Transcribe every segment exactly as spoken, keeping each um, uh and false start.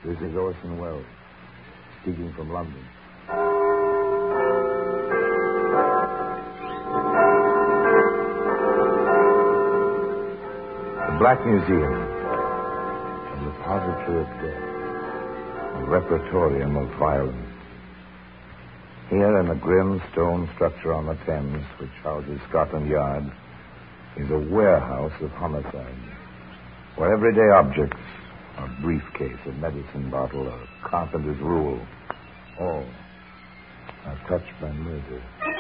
This is Orson Welles, speaking from London. The Black Museum, a repository of death, a repertorium of violence. Here in the grim stone structure on the Thames, which houses Scotland Yard, is a warehouse of homicide, where everyday objects, a briefcase, a medicine bottle, a carpenter's rule, all are touched by murder.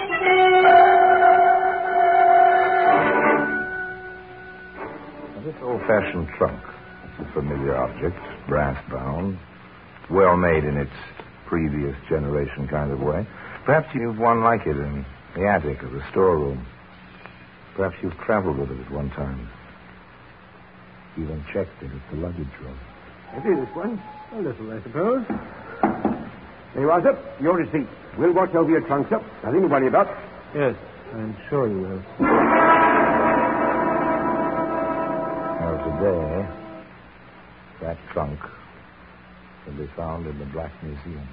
Now, this old-fashioned trunk is a familiar object, brass-bound, well-made in its previous generation kind of way. Perhaps you've one like it in the attic of the storeroom. Perhaps you've traveled with it at one time. Even checked it at the luggage room. It is this one. A little, I suppose. There you are, sir. Your receipt. We'll watch over your trunk, sir. Nothing to worry about. Yes, I'm sure you will. Now, today, that trunk will be found in the Black Museum.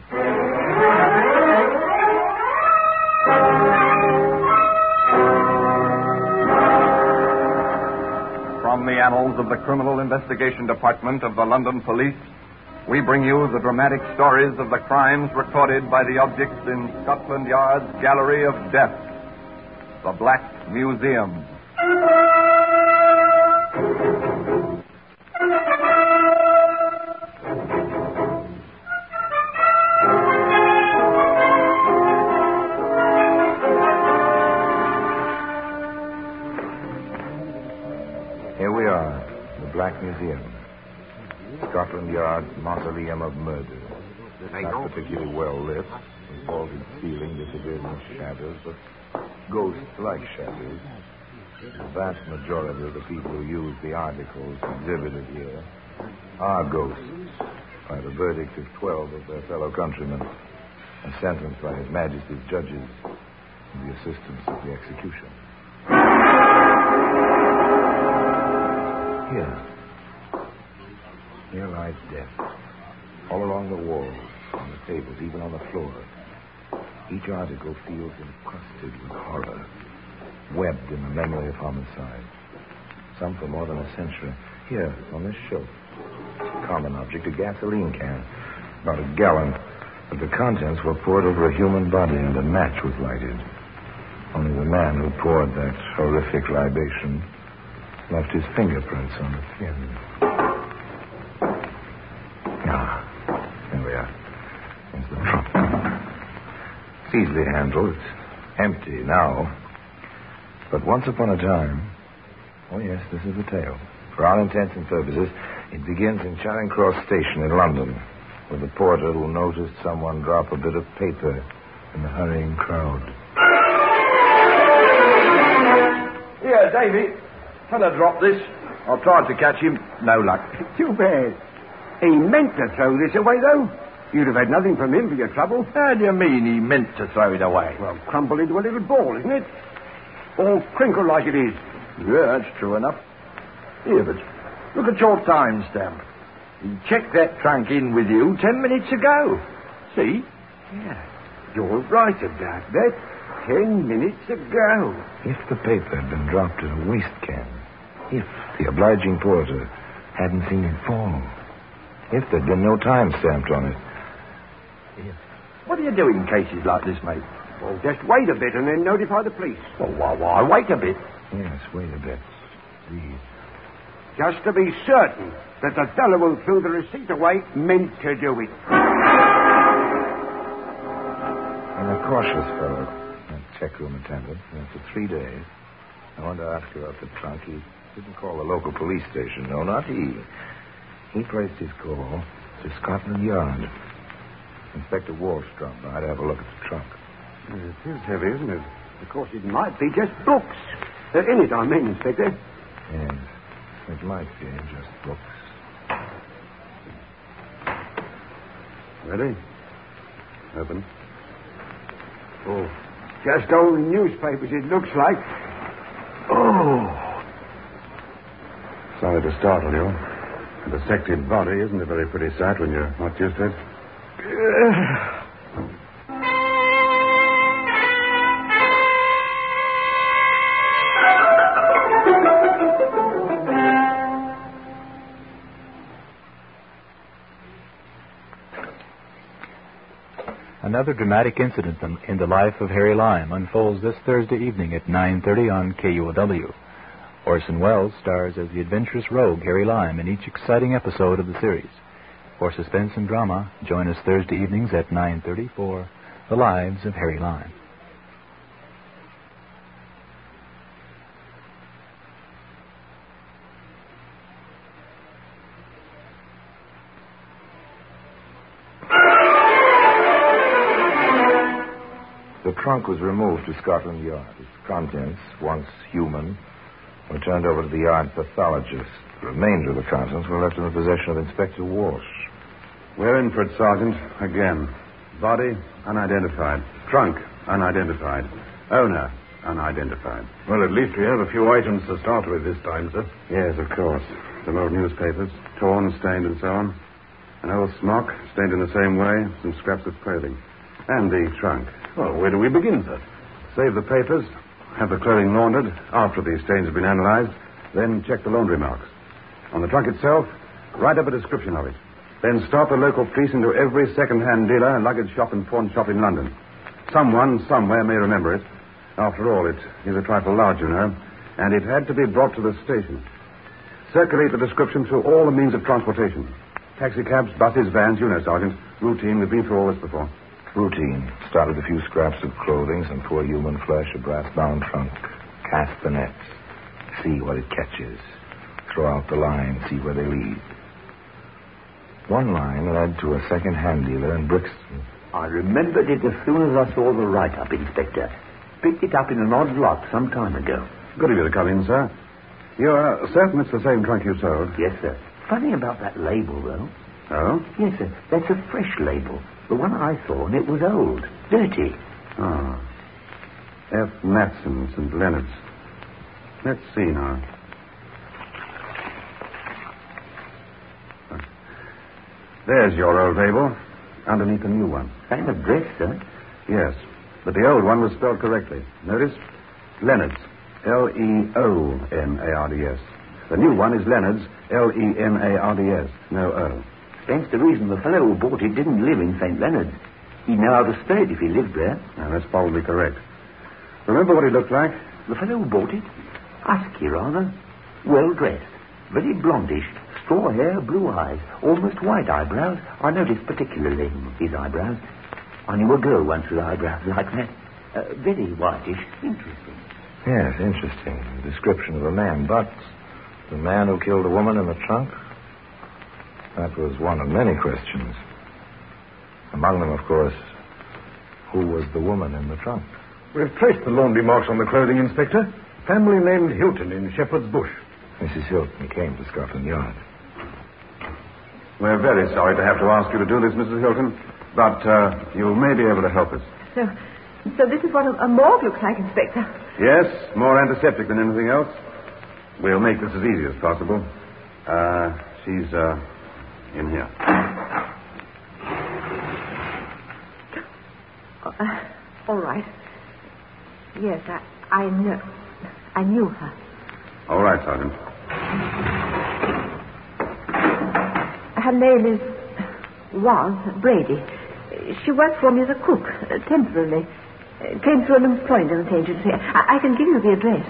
From the annals of the Criminal Investigation Department of the London Police, we bring you the dramatic stories of the crimes recorded by the objects in Scotland Yard's Gallery of Death, the Black Museum. Museum. Scotland Yard's mausoleum of murder. Not particularly well lit. The vaulted ceiling disappears in shadows, but ghost-like shadows. The vast majority of the people who use the articles exhibited here are ghosts by the verdict of twelve of their fellow countrymen and sentenced by His Majesty's judges with the assistance of the execution. Here. Here lies death. All along the walls, on the tables, even on the floor. Each article feels encrusted with horror, webbed in the memory of homicide. Some for more than a century. Here, on this shelf, a common object, a gasoline can, about a gallon. But the contents were poured over a human body and a match was lighted. Only the man who poured that horrific libation left his fingerprints on the tin. Ah, there we are. There's the trunk. It's easily handled. It's empty now. But once upon a time... Oh, yes, this is the tale. For all intents and purposes, it begins in Charing Cross Station in London, with a porter who noticed someone drop a bit of paper in the hurrying crowd. Here, Davy. Fella dropped this. I tried to catch him. No luck. Too bad. He meant to throw this away, though. You'd have had nothing from him for your trouble. How do you mean he meant to throw it away? Well, crumpled into a little ball, isn't it? All crinkled like it is. Yeah, that's true enough. Here, but look at your time stamp. He checked that trunk in with you ten minutes ago. See? Yeah. You're right about that. Ten minutes ago. If the paper had been dropped in a waste can, if the obliging porter hadn't seen it fall, if there'd been no time stamped on it. If. What do you do in cases like this, mate? Well, just wait a bit and then notify the police. Well, why, why wait a bit? Yes, wait a bit. Please. Just to be certain that the fellow who threw the receipt away meant to do it. I'm a cautious fellow, that checkroom attendant. And for three days, I wanted to ask about the trunk. He didn't call the local police station. No, not he. He placed his call to Scotland Yard. Inspector Walsh dropped by to have a look at the trunk. It is heavy, isn't it? Of course, it might be just books. Uh, in it, I mean, Inspector. Yes, it might be just books. Ready? Open. Oh, just old newspapers, it looks like. Oh. Sorry to startle you. A dissected body isn't a very pretty sight when you're not used to it. Another dramatic incident in the life of Harry Lime unfolds this Thursday evening at nine thirty on K U O W. Orson Welles stars as the adventurous rogue Harry Lime in each exciting episode of the series. For suspense and drama, join us Thursday evenings at nine thirty for The Lives of Harry Lime. The trunk was removed to Scotland Yard. Its contents, once human, were turned over to the yard pathologist. The remainder of the contents were left in the possession of Inspector Walsh. We're in for it, Sergeant. Again. Body, unidentified. Trunk, unidentified. Owner, unidentified. Well, at least we have a few items to start with this time, sir. Yes, of course. Some old newspapers, torn, stained, and so on. An old smock, stained in the same way. Some scraps of clothing. And the trunk. Well, where do we begin, sir? Save the papers, have the clothing laundered after the stains have been analyzed, then check the laundry marks. On the trunk itself, write up a description of it. Then start the local police into every second-hand dealer, luggage shop, and pawn shop in London. Someone, somewhere, may remember it. After all, it is a trifle large, you know, and it had to be brought to the station. Circulate the description through all the means of transportation. Taxicabs, buses, vans, you know, Sergeant. Routine, we've been through all this before. Routine. Start with a few scraps of clothing, some poor human flesh, a brass-bound trunk. Cast the nets. See what it catches. Throw out the line, see where they lead. One line led to a second-hand dealer in Brixton. I remembered it as soon as I saw the write-up, Inspector. Picked it up in an odd lot some time ago. Good of you to come in, sir. You're certain it's the same trunk you sold? Yes, sir. Funny about that label, though. Oh? Yes, sir. That's a fresh label. The one I saw, and it was old. Dirty. Oh. F. Matson, Saint Leonard's. Let's see now. There's your old label. Underneath the new one. Same address, sir? Yes. But the old one was spelled correctly. Notice? Leonard's. L E O N A R D S. The new one is Leonard's. L E N A R D S. No O. Stands to reason the fellow who bought it didn't live in Saint Leonard's. He'd know how to spell it if he lived there. Now, that's probably correct. Remember what he looked like? The fellow who bought it? Husky, rather. Well-dressed. Very blondish. Straw hair, blue eyes. Almost white eyebrows. I noticed particularly his eyebrows. I knew a girl once with eyebrows like that. Uh, very whitish. Interesting. Yes, interesting. Description of a man. But the man who killed a woman in the trunk? That was one of many questions. Among them, of course, who was the woman in the trunk? We've traced the laundry marks on the clothing, Inspector. Family named Hilton in Shepherd's Bush. Missus Hilton came to Scotland Yard. We're very sorry to have to ask you to do this, Missus Hilton, but uh, you may be able to help us. So, so this is what a, a morgue looks like, Inspector. Yes, more antiseptic than anything else. We'll make this as easy as possible. Uh, she's, uh, in here. Uh, all right. Yes, I, I know. I knew her. All right, Sergeant. Her name is... was Brady. She worked for me as a cook, uh, temporarily. Uh, came through an employment agency. I, I can give you the address.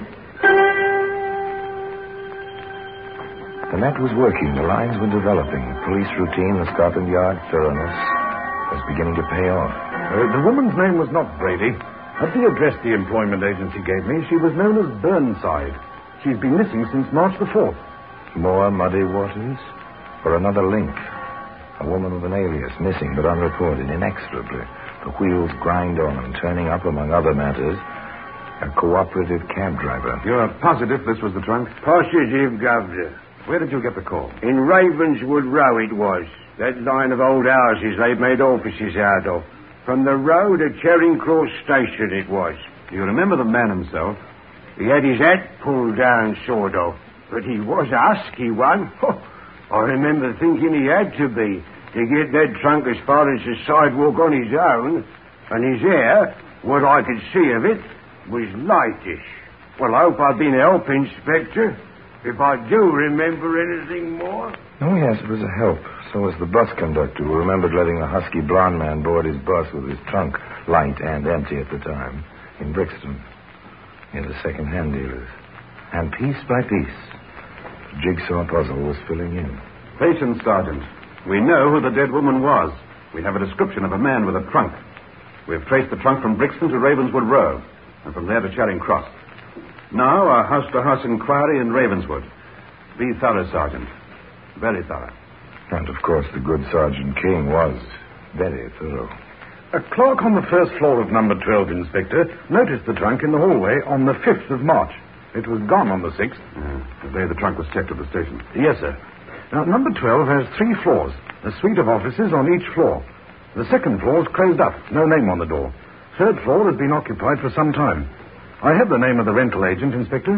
The net was working. The lines were developing. Police routine, the Scotland Yard thoroughness was beginning to pay off. Uh, the woman's name was not Brady. At the address the employment agency gave me, she was known as Burnside. She's been missing since March the fourth. More muddy waters? Or another link? A woman with an alias, missing but unreported, inexorably. The wheels grind on, turning up, among other matters, a cooperative cab driver. You're positive this was the trunk? Positive, Governor. Where did you get the call? In Ravenswood Row it was. That line of old houses they've made offices out of. From the road to Charing Cross Station it was. Do you remember the man himself? He had his hat pulled down, sort of. But he was a husky one. I remember thinking he had to be to get that trunk as far as the sidewalk on his own, and his hair, what I could see of it, was lightish. Well, I hope I've been a help, Inspector. If I do remember anything more. Oh, yes, it was a help. So was the bus conductor who remembered letting the husky blonde man board his bus with his trunk light and empty at the time in Brixton, near the second-hand dealers. And piece by piece, the jigsaw puzzle was filling in. Patience, Sergeant. We know who the dead woman was. We have a description of a man with a trunk. We've traced the trunk from Brixton to Ravenswood Row, and from there to Charing Cross. Now, a house-to-house inquiry in Ravenswood. Be thorough, Sergeant. Very thorough. And, of course, the good Sergeant King was very thorough. A clerk on the first floor of number twelve, Inspector, noticed the trunk in the hallway on the fifth of March. It was gone on the sixth. Yeah, the day the trunk was checked at the station. Yes, sir. Now, number twelve has three floors, a suite of offices on each floor. The second floor is closed up, no name on the door. Third floor has been occupied for some time. I have the name of the rental agent, Inspector.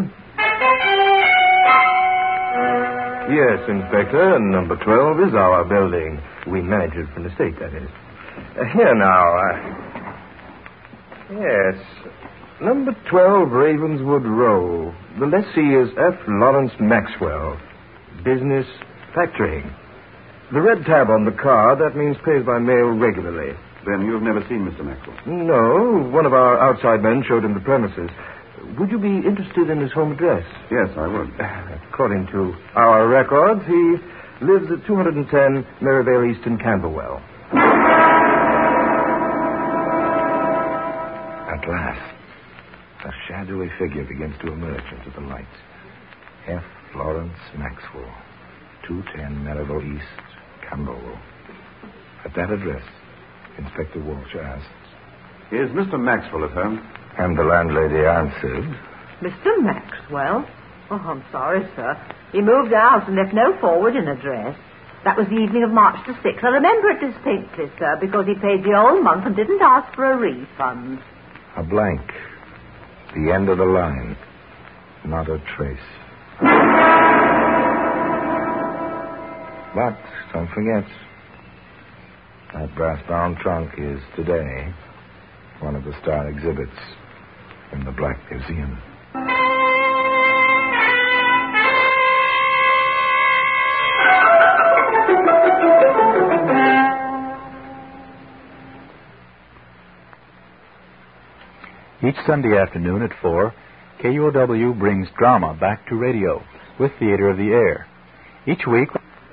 Yes, Inspector, and number twelve is our building. We manage it from the state, that is. Uh, here now. Uh, yes. Number twelve, Ravenswood Row. The lessee is F. Lawrence Maxwell. Business, factoring. The red tab on the card, that means pays by mail regularly. Then you've never seen Mister Maxwell? No. One of our outside men showed him the premises. Would you be interested in his home address? Yes, I would. According to our records, he lives at two hundred ten Merivale East in Camberwell. At last, a shadowy figure begins to emerge into the light. F. Lawrence Maxwell, two ten Merivale East, Camberwell. At that address, Inspector Walsh asked, Is Mister Maxwell at home? And the landlady answered, Mister Maxwell? Oh, I'm sorry, sir. He moved out and left no forwarding address. That was the evening of March the sixth. I remember it distinctly, sir, because he paid the whole month and didn't ask for a refund. A blank. The end of the line. Not a trace. But don't forget, that brass-bound trunk is today one of the star exhibits in the Black Museum. Each Sunday afternoon at four, K U O W brings drama back to radio with Theater of the Air. Each week...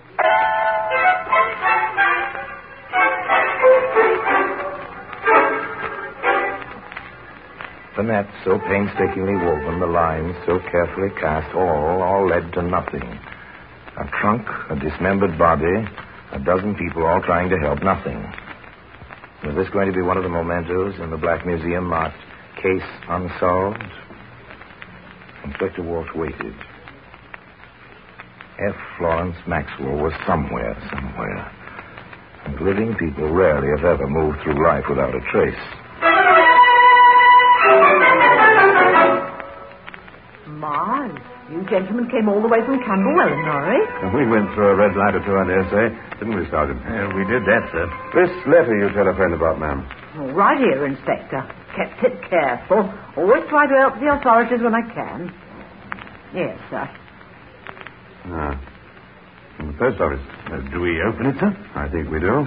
The net so painstakingly woven, the lines so carefully cast, all, all led to nothing. A trunk, a dismembered body, a dozen people all trying to help, nothing. Was this going to be one of the mementos in the Black Museum marked Case Unsolved? Inspector Walsh waited. F. Lawrence Maxwell was somewhere, somewhere. And living people rarely, if ever, moved through life without a trace. My, you gentlemen came all the way from Camberwell, Norrie. We went through a red light or two, I dare say. Didn't we, Sergeant? Yeah, we did that, sir. This letter you telephoned about, ma'am. Oh, right here, Inspector. Kept it careful. Always try to help the authorities when I can. Yes, sir. Ah. From the post office. Uh, do we open it, sir? I think we do.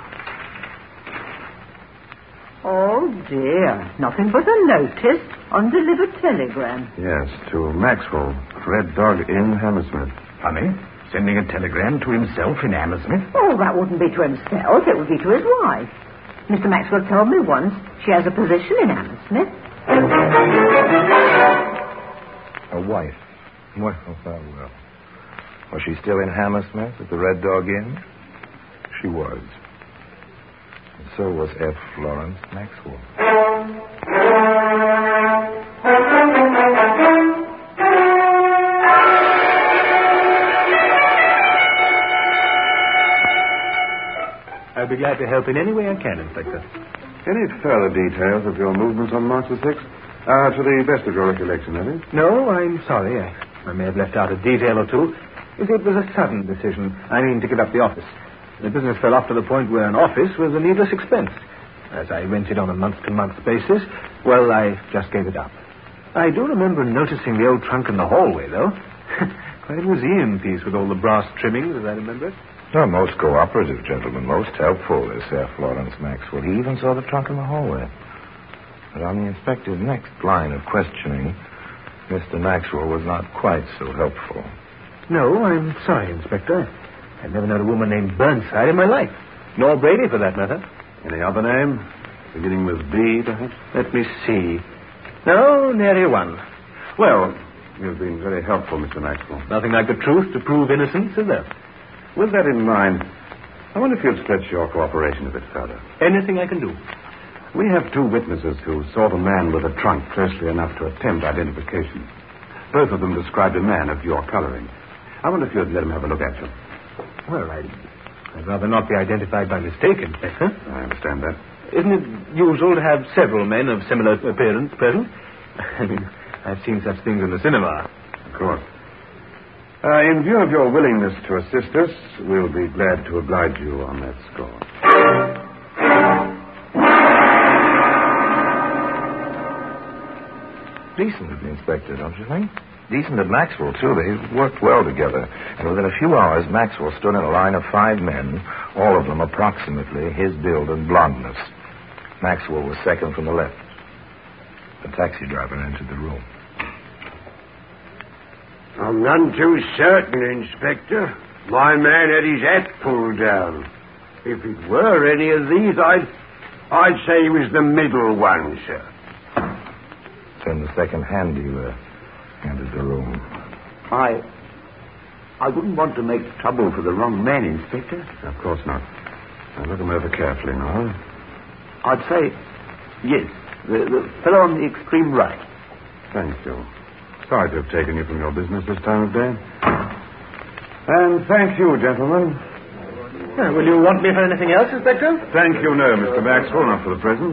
Oh, dear. Nothing but a notice. Undelivered telegram. Yes, to Maxwell, Red Dog Inn, Hammersmith. Funny. Sending a telegram to himself in Hammersmith? Oh, that wouldn't be to himself. It would be to his wife. Mister Maxwell told me once she has a position in Hammersmith. A wife? Well, well, well. Was she still in Hammersmith at the Red Dog Inn? She was. And so was F. Lawrence Maxwell. I'll be glad to help in any way I can, Inspector. Any further details of your movements on March the sixth? Uh, to the best of your recollection, have you? No, I'm sorry. I, I may have left out a detail or two. You see, it was a sudden decision. I mean, to give up the office. The business fell off to the point where an office was a needless expense. As I rented on a month-to-month basis, well, I just gave it up. I do remember noticing the old trunk in the hallway, though. Quite a museum piece with all the brass trimmings, as I remember it. No, most cooperative gentlemen, most helpful, this Sir Florence Maxwell. He even saw the trunk in the hallway. But on the inspector's next line of questioning, Mister Maxwell was not quite so helpful. No, I'm sorry, Inspector. I've never known a woman named Burnside in my life. Nor Brady, for that matter. Any other name? Beginning with B, perhaps? Let me see. No, nary one. Well, you've been very helpful, Mister Maxwell. Nothing like the truth to prove innocence, is there? With that in mind, I wonder if you'd stretch your cooperation a bit further. Anything I can do. We have two witnesses who saw the man with a trunk closely enough to attempt identification. Both of them described a man of your coloring. I wonder if you'd let them have a look at you. Well, I'd, I'd rather not be identified by mistake, Inspector. I understand that. Isn't it usual to have several men of similar appearance present? I mean, I've seen such things in the cinema. Of course. Uh, in view of your willingness to assist us, we'll be glad to oblige you on that score. Decent, Inspector, don't you think? Decent at Maxwell, too. They worked well together. And within a few hours, Maxwell stood in a line of five men, all of them approximately his build and blondness. Maxwell was second from the left. The taxi driver entered the room. I'm none too certain, Inspector. My man had his hat pulled down. If it were any of these, I'd, I'd say he was the middle one, sir. Then the second hand dealer entered the room. I... I wouldn't want to make trouble for the wrong man, Inspector. Of course not. Now look him over carefully now. I'd say, yes, the, the fellow on the extreme right. Thank you. Sorry to have taken you from your business this time of day. And thank you, gentlemen. Uh, will you want me for anything else, Inspector? Thank you, no, Mister Maxwell, not for the present.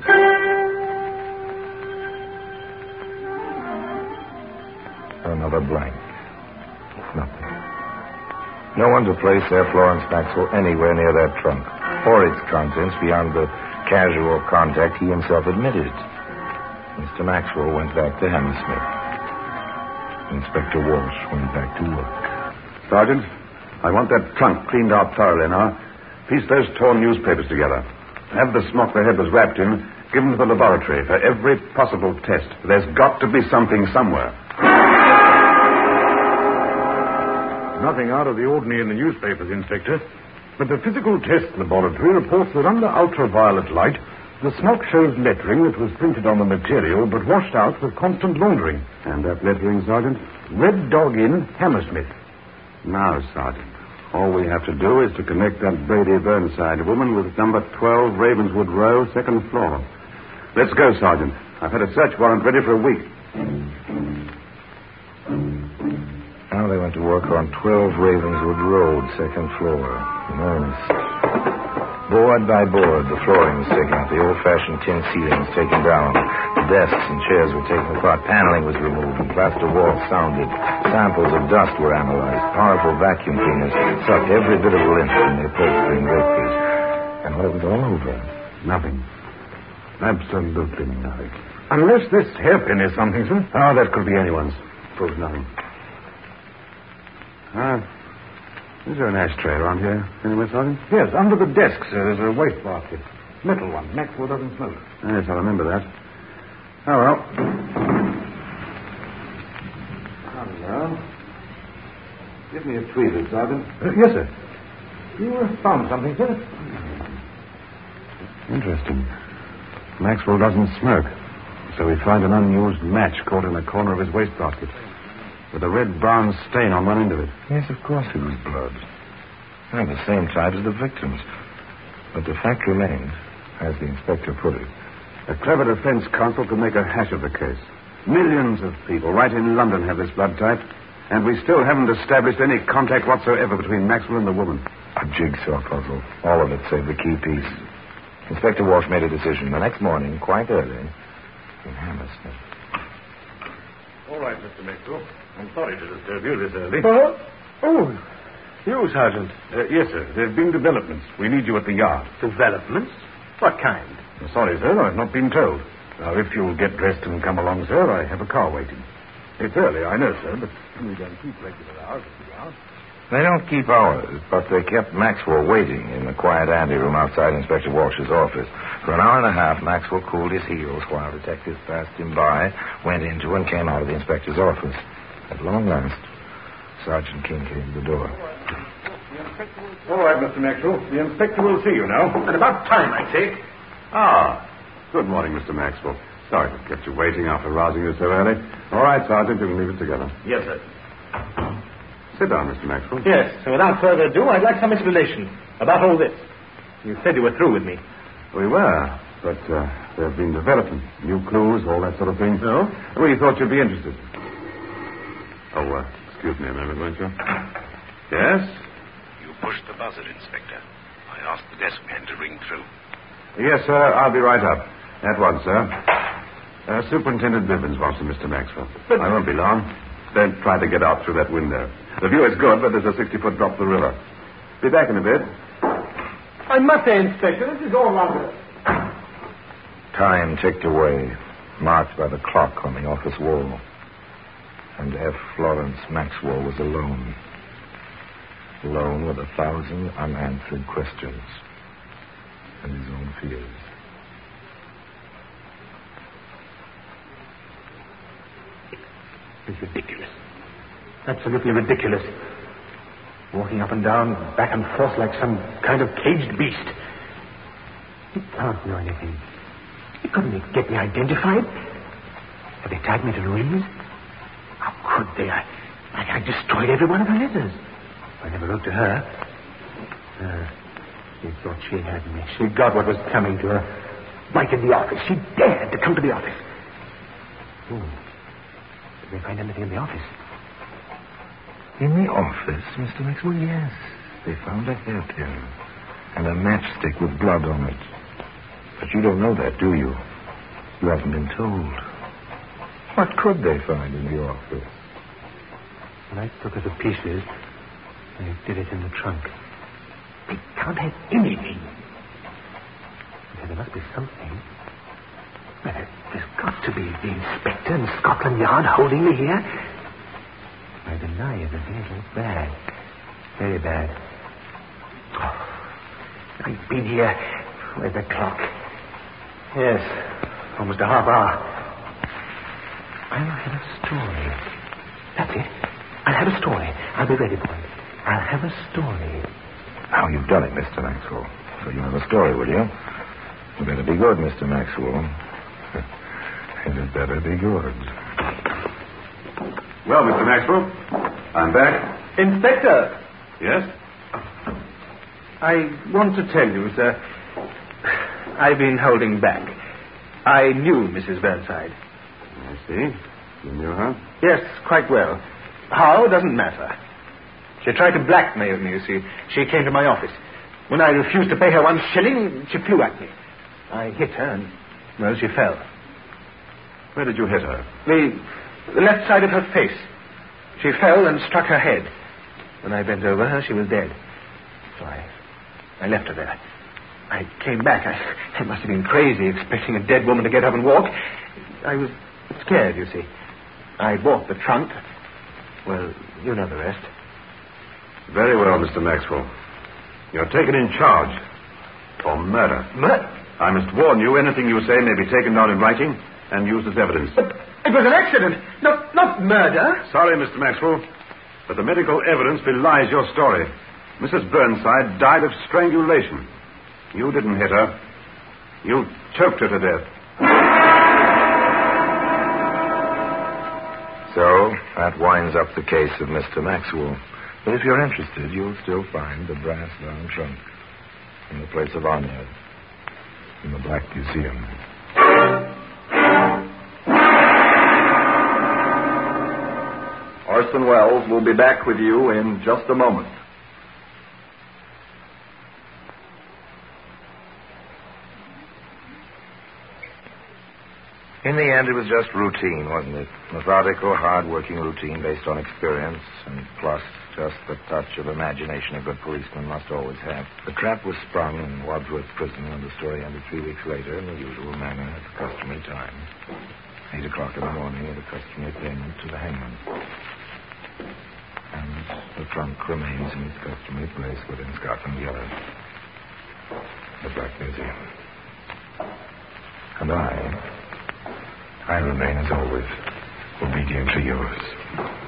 Another blank. Nothing. No one to place Sir Florence Maxwell anywhere near that trunk, or its contents beyond the casual contact he himself admitted. Mister Maxwell went back to Hammersmith. Inspector Walsh went back to work. Sergeant, I want that trunk cleaned out thoroughly now. Piece those torn newspapers together. Have the smock the head was wrapped in given to the laboratory for every possible test. There's got to be something somewhere. Nothing out of the ordinary in the newspapers, Inspector. But the physical test laboratory reports that under ultraviolet light, the smock shows lettering that was printed on the material but washed out with constant laundering. And that lettering, Sergeant? Red Dog Inn, Hammersmith. Now, Sergeant, all we have to do is to connect that Brady Burnside woman with number twelve Ravenswood Row, second floor. Let's go, Sergeant. I've had a search warrant ready for a week. Now they went to work on twelve Ravenswood Road, second floor, in earnest. Board by board, the flooring was taken out, the old-fashioned tin ceilings taken down, the desks and chairs were taken apart, paneling was removed, and plaster walls sounded. Samples of dust were analyzed. Powerful vacuum cleaners sucked every bit of lint from the upholstery and draperies. And when it was all over, Nothing. Absolutely nothing. Unless this hairpin is something, sir. Ah, that could be anyone's. Proves nothing. Ah, is there an ashtray around here anywhere, Sergeant? Yes, under the desk, sir, there's a wastebasket. Metal one. Maxwell doesn't smoke. Yes, I remember that. Oh, well. Hello. Give me a tweezer, Sergeant. Uh, yes, sir. You uh, found something, sir? Interesting. Maxwell doesn't smoke, so we find an unused match caught in the corner of his wastebasket, with a red-brown stain on one end of it. yes, of course it was blood. And the same type as the victim's. But the fact remains, as the inspector put it, A clever defense counsel could make a hash of the case. Millions of people right in London have this blood type, and we still haven't established any contact whatsoever between Maxwell and the woman. a jigsaw puzzle. All of it save the key piece. Inspector Walsh made a decision the next morning, quite early, in Hammersmith. All right, Mister Maxwell. I'm sorry to disturb you this early. Oh, Oh, you, Sergeant. Uh, yes, sir. There have been developments. We need you at the yard. Developments? What kind? Uh, sorry, sir. I've not been told. Now, if you'll get dressed and come along, sir, I have a car waiting. It's early, I know, sir, but we don't keep regular hours at the yard. They don't keep hours, but they kept Maxwell waiting in the quiet anteroom outside Inspector Walsh's office. For an hour and a half, Maxwell cooled his heels while detectives passed him by, went into and came out of the inspector's office. At long last, Sergeant King came to the door. All right, Mister Maxwell. The inspector will see you now. And about time, I say. Ah, good morning, Mister Maxwell. Sorry to have kept you waiting after rousing you so early. All right, Sergeant, you can leave it together. Yes, sir. Sit down, Mister Maxwell. Yes, so without further ado, I'd like some explanation about all this. You said you were through with me. We were, but uh, there have been developments, new clues, all that sort of thing. No? We thought you'd be interested. Oh, uh, excuse me a moment, won't you? Yes? You pushed the buzzer, Inspector. I asked the desk man to ring through. Yes, sir. I'll be right up. At once, sir. Uh, Superintendent Bivens wants to Mister Maxwell. But I won't be long. Don't try to get out through that window. The view is good, but there's a sixty-foot drop to the river. Be back in a bit. I must say, Inspector, this is all rather... Time ticked away, marked by the clock on the office wall. And F. Florence Maxwell was alone. Alone with a thousand unanswered questions. And his own fears. It's ridiculous. Absolutely ridiculous. Walking up and down, back and forth like some kind of caged beast. He can't know anything. He couldn't get me identified. Have they tied me to Louise? How could they? I, I, I destroyed every one of her letters. I never wrote to her. Uh, she thought she had me. She got what was coming to her. Right in the office. She dared to come to the office. Oh. Did they find anything in the office? In the office, Mister Maxwell? Yes. They found a hairpin and a matchstick with blood on it. But you don't know that, do you? You haven't been told. What could they find in the office? When I took her to pieces, I did it in the trunk. They can't have anything. Okay, there must be something. Well, there's got to be the inspector in Scotland Yard holding me here. I deny everything. It looks bad. Very bad. Oh, I've been here. Where's the clock? Yes, almost a half hour. I'll have a story. That's it. I'll have a story. I'll be ready for it. I'll have a story. Now you've done it, Mister Maxwell. So you have a story, will you? You better be good, Mister Maxwell. And it better be good. Well, Mister Maxwell, I'm back. Inspector! Yes? I want to tell you, sir, I've been holding back. I knew Missus Burnside. I see. You knew her? Yes, quite well. How doesn't matter. She tried to blackmail me, you see. She came to my office. When I refused to pay her one shilling, she flew at me. I hit her and, well, she fell. Where did you hit her? The, the left side of her face. She fell and struck her head. When I bent over her, she was dead. So I, I left her there. I came back. I, I must have been crazy expecting a dead woman to get up and walk. I was scared, you see. I bought the trunk. Well, you know the rest. Very well, Mister Maxwell. You're taken in charge for murder. Murder? I must warn you, anything you say may be taken down in writing and used as evidence. But it was an accident, not, not murder. Sorry, Mister Maxwell, but the medical evidence belies your story. Missus Burnside died of strangulation. You didn't hit her. You choked her to death. So, that winds up the case of Mister Maxwell. But if you're interested, you'll still find the brass-bound trunk in the place of honor in the Black Museum. Orson Welles will be back with you in just a moment. In the end, it was just routine, wasn't it? Methodical, hard-working routine based on experience, and plus just the touch of imagination a good policeman must always have. The trap was sprung in Wadsworth Prison, and the story ended three weeks later in the usual manner at the customary time. Eight o'clock in the morning with a customary payment to the hangman. And the trunk remains in its customary place within Scotland Yard. The Black Museum. And I... I remain, as always, obedient to yours.